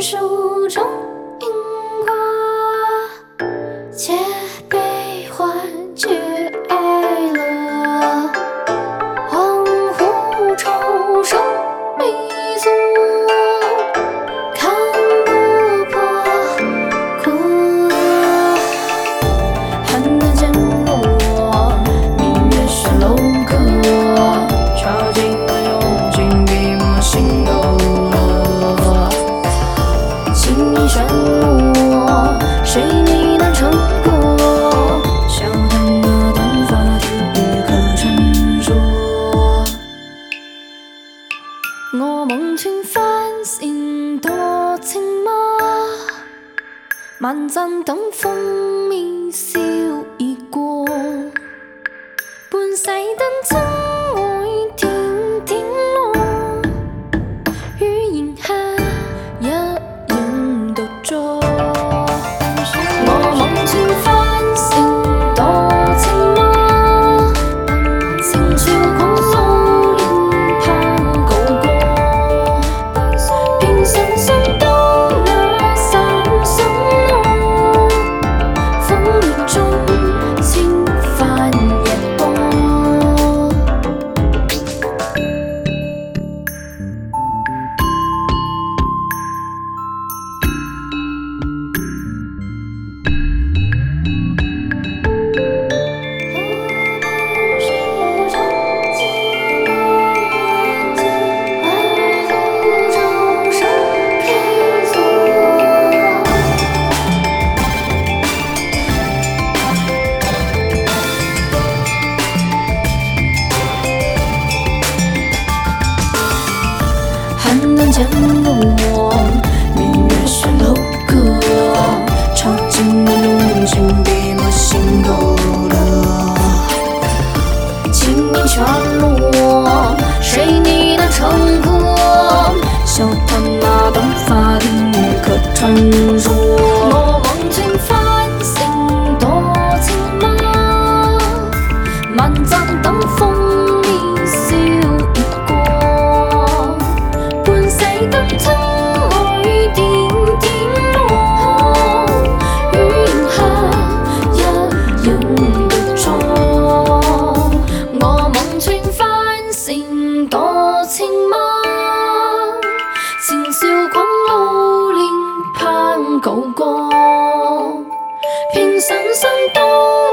手中樱花，且悲欢皆哀乐。恍惚愁生迷宿，看不破苦。寒灯渐落，明月是楼阁，潮尽了用尽笔墨心勾勒。情意漩涡，谁你能撑过？笑谈那短发听雨可传说。我夢斷繁星多情嗎？萬盞燈風微笑已過，半世燈塵愛點點落，於檐下一人獨坐。我夢斷繁星多情嗎？情笑狂掃臉拋高歌，平生心動那三生我，風雨中輕泛日波。寒灯渐落，明月是楼阁，潮尽了用尽笔墨心勾勒。情意漩涡，谁你能撑破？笑谈那短发听雨可传说。我梦尽繁星多情吗？满盏灯风微笑已過，半世燈塵愛點點落，於檐下一人獨坐。我夢斷繁星多情嗎？情笑狂露臉攀高歌，平生心動